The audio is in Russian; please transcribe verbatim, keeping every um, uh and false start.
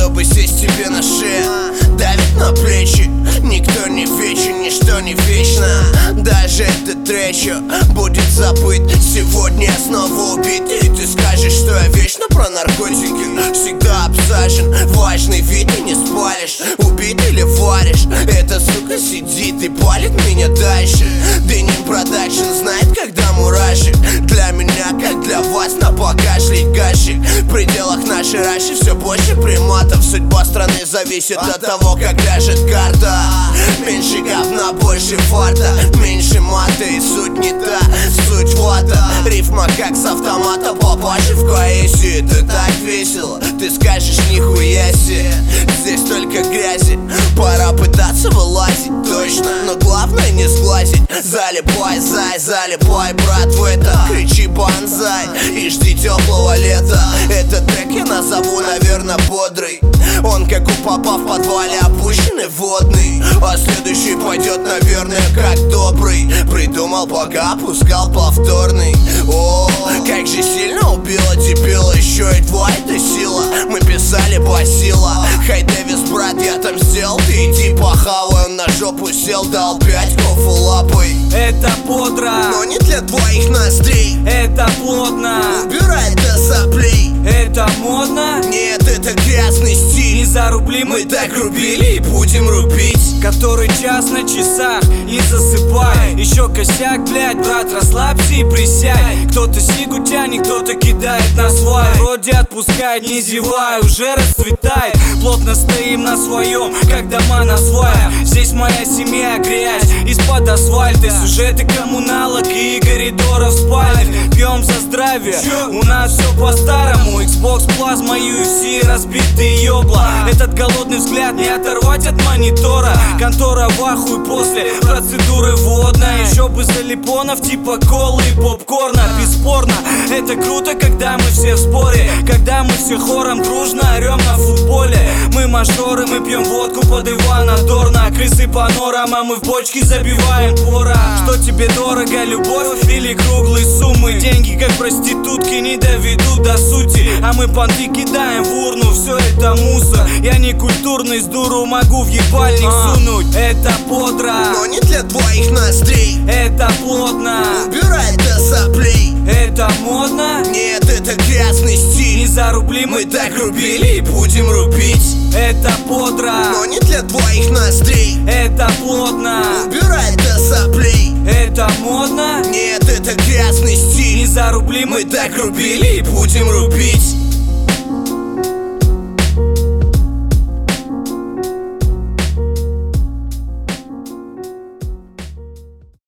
чтобы сесть тебе на шею. Давит на плечи, никто не вечен, ничто не вечно. Даже этот тречо будет забыт. Сегодня я снова убит, и ты скажешь, что я вечно про наркотики. Всегда обсажен, важный вид и не спалишь. Убит или варишь, эта сука сидит и палит меня дальше. Деним продакшн знает, когда мурашек. Для меня, как для вас, на покашлять гашек. В пределах нашей раши все больше приматов. Судьба страны зависит от того, как ляжет карта. Меньше говна, больше фарта. Меньше мата и суть не та, суть вата. Рифма как с автомата, папаши в поэзии. Это так весело, ты скажешь нихуя себе. Здесь только грязи, пора пытаться вылазить, точно. Но главное не сглазить. Залипай, зай, залипай, брат, в это. Кричи банзай и жди теплого лета. Этот трек я назову, наверное, бодрый. Он как у папа в подвале опущенный водный. А следующий пойдет, наверное, как добрый. Придумал, пока опускал повторный. О, как же сильно убила дебила. Еще и твоя эта сила. Мы писали басила. Хай Дэвис, брат, я там сделал. Ты иди похавай, он на жопу сел. Дал пять кофу лапой. Это бодро, но не для твоих ноздрей. Это плотно, убирай до соплей. Это модно, нет, это грязный стиль. Не за рубли мы, мы так рубили и будем рубить. Который час на часах, не засыпай. Еще косяк, блять, брат, расслабься и присядь. Кто-то сигу тянет, кто-то кидает на свай. Вроде отпускает, не зевай, уже расцветает. Плотно стоим на своем, как дома на сваях. Здесь моя семья, грязь из-под асфальта. Сюжеты коммуналок и коридоров спальных. Пьем за здравие, у нас все по-старому. Xbox, плазма, ю эф си, разбитые ёбла. Этот голодный взгляд не оторвать от монитора. Контора в ахуе после процедуры водной. Еще бы залипонов типа колы и попкорна. Бесспорно, это круто, когда мы все в споре. Когда мы все хором дружно орем на футболе. Мы мажоры, мы пьем водку под Ивана Дорна. Крысы по норам, а мы в бочки забиваем пора. Что тебе дорого, любовь или круглые суммы? Деньги как проститутки не доведут до сути. А мы понты кидаем в урну, все это мусор. Я не культурный, с дуру могу в ебальник сунуть. Это бодро, но не для твоих ноздрей. Это плотно, убирай до соплей. Это модно, нет, это грязный стиль. Не за рубли мы, мы так рубили и будем рубить. Это бодро, но не для твоих ноздрей. Это плотно, убирай до соплей. Это модно, нет, это грязный стиль. Не за рубли мы, мы так рубили и будем рубить.